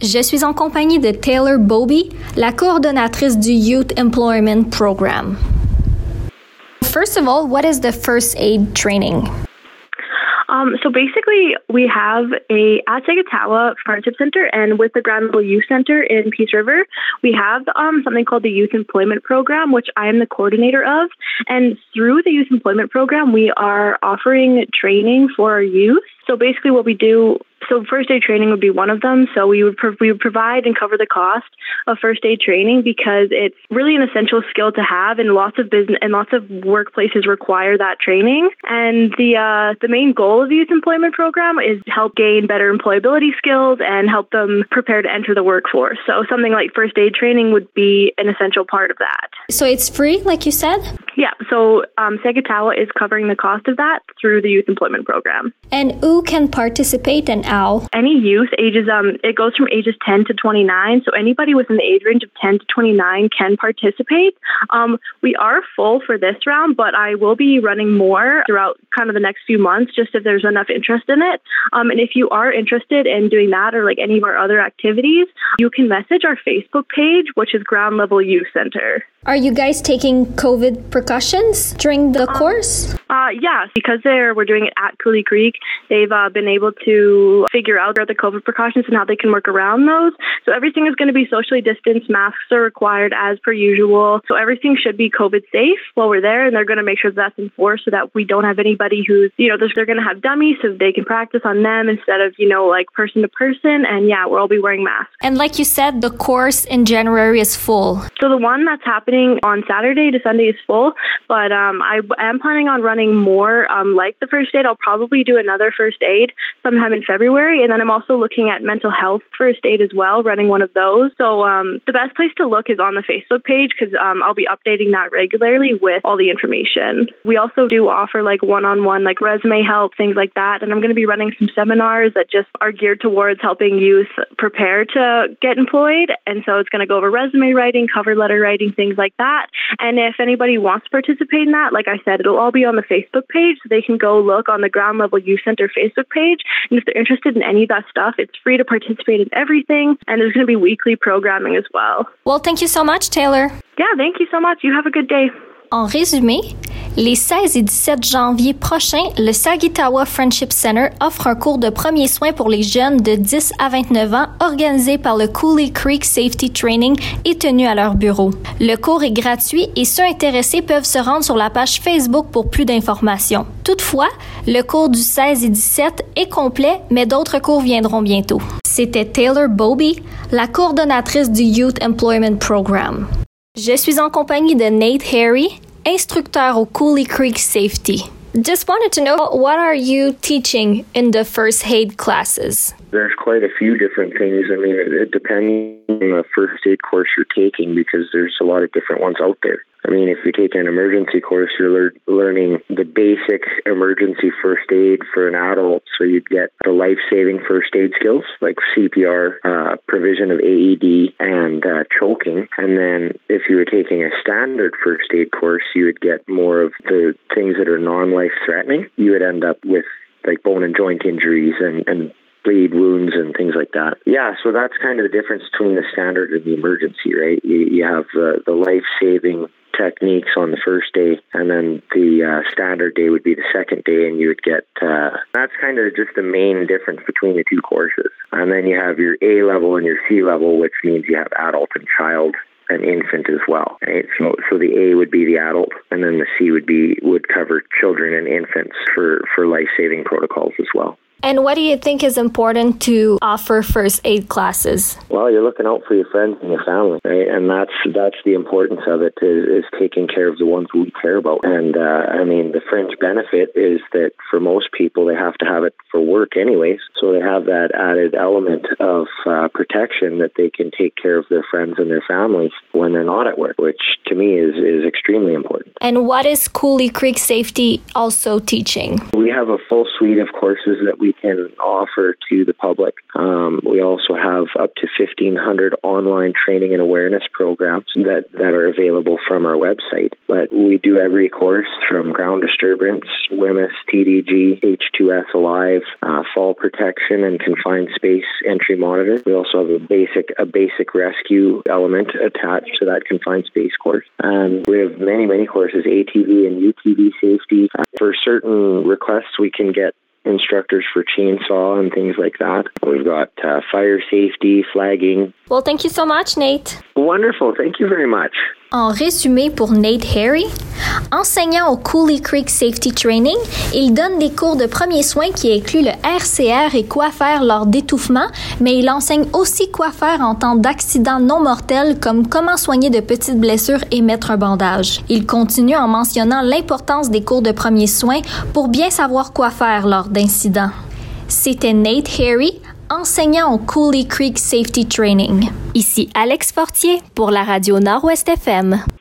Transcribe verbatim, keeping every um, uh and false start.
Je suis en compagnie de Taylor Bobby, la coordonnatrice du Youth Employment Program. First of all, what is the first aid training? Um, so basically, we have a at Sagatawa Friendship Center and with the Grand Level Youth Center in Peace River, we have um, something called the Youth Employment Program, which I am the coordinator of. And through the Youth Employment Program, we are offering training for our youth. So basically what we do, so first aid training would be one of them. So we would, pro- we would provide and cover the cost of first aid training because it's really an essential skill to have, and lots of business and lots of workplaces require that training. And the uh, the main goal of the Youth Employment Program is to help gain better employability skills and help them prepare to enter the workforce. So something like first aid training would be an essential part of that. So it's free, like you said? Yeah. So um, Sagatawa is covering the cost of that through the Youth Employment Program. And who can participate and how? Any youth ages, um, it goes from ages ten to twenty-nine. So anybody within the age range of ten to twenty-nine can participate. Um, we are full for this round, but I will be running more throughout kind of the next few months, just if there's enough interest in it. Um, and if you are interested in doing that or like any of our other activities, you can message our Facebook page, which is Ground Level Youth Center. Are you guys taking COVID precautions during the um, course? Uh, yeah, because they're we're doing it at Coulee Creek. They've uh, been able to figure out the COVID precautions and how they can work around those. So everything is going to be socially distanced. Masks are required as per usual. So everything should be COVID safe while we're there, and they're going to make sure that that's enforced so that we don't have anybody who's, you know, they're going to have dummies so they can practice on them instead of, you know, like person to person. And yeah, we'll all be wearing masks. And like you said, the course in January is full. So the one that's happening on Saturday to Sunday is full, but um, I am planning on running more um, like the first aid. I'll probably do another first aid sometime in February, and then I'm also looking at mental health first aid as well, running one of those. So um, the best place to look is on the Facebook page because um, I'll be updating that regularly with all the information. We also do offer like one-on-one like resume help, things like that, and I'm going to be running some seminars that just are geared towards helping youth prepare to get employed, and so it's going to go over resume writing, cover letter writing, things like that. And if anybody wants to participate in that, like I said, it'll all be on the Facebook page, so they can go look on the Ground Level Youth Center Facebook page. And if they're interested in any of that stuff, it's free to participate in everything. And there's going to be weekly programming as well. Well, thank you so much, Taylor. Yeah, thank you so much. You have a good day. En résumé, les seize et dix-sept janvier prochains, le Sagatawa Friendship Center offre un cours de premiers soins pour les jeunes de dix à vingt-neuf ans organisé par le Coulee Creek Safety Training et tenu à leur bureau. Le cours est gratuit et ceux intéressés peuvent se rendre sur la page Facebook pour plus d'informations. Toutefois, le cours du seize et dix-sept est complet, mais d'autres cours viendront bientôt. C'était Taylor Bobby, la coordonnatrice du Youth Employment Program. Je suis en compagnie de Nate Harry, instructeur au Coulee Creek Safety. Just wanted to know, what are you teaching in the first aid classes? There's quite a few different things. I mean, it, it depends on the first aid course you're taking because there's a lot of different ones out there. I mean, if you take an emergency course, you're lear- learning the basic emergency first aid for an adult. So you'd get the life-saving first aid skills like C P R, uh, provision of A E D, and uh, choking. And then if you were taking a standard first aid course, you would get more of the things that are non-life-threatening. You would end up with like bone and joint injuries and, and bleed wounds and things like that. Yeah, so that's kind of the difference between the standard and the emergency, right? You, you have uh, the life-saving techniques on the first day, and then the uh, standard day would be the second day, and you would get, uh, that's kind of just the main difference between the two courses. And then you have your A level and your C level, which means you have adult and child and infant as well, right? So, so the A would be the adult, and then the C would be, would cover children and infants for, for life-saving protocols as well. And what do you think is important to offer first aid classes? Well, you're looking out for your friends and your family, right? And that's that's the importance of it, is, is taking care of the ones we care about. And, uh, I mean, the fringe benefit is that for most people, they have to have it for work anyways. So they have that added element of uh, protection that they can take care of their friends and their families when they're not at work, which to me is, is extremely important. And what is Coulee Creek Safety also teaching? We have a full suite of courses that we we can offer to the public. Um, we also have up to fifteen hundred online training and awareness programs that, that are available from our website. But we do every course from ground disturbance, W M I S, T D G, H two S Alive, uh, fall protection, and confined space entry monitor. We also have a basic a basic rescue element attached to that confined space course. Um, we have many, many courses, A T V and U T V safety. Uh, for certain requests, we can get instructors for chainsaw and things like that. We've got uh, fire safety, flagging. Well, thank you so much, Nate. Wonderful. Thank you very much. En résumé pour Nate Harry, enseignant au Cooley Creek Safety Training, il donne des cours de premiers soins qui incluent le R C R et quoi faire lors d'étouffement, mais il enseigne aussi quoi faire en temps d'accident non mortel, comme comment soigner de petites blessures et mettre un bandage. Il continue en mentionnant l'importance des cours de premiers soins pour bien savoir quoi faire lors d'incidents. C'était Nate Harry, enseignant au Cooley Creek Safety Training. Ici Alex Fortier pour la radio Nord-Ouest F M.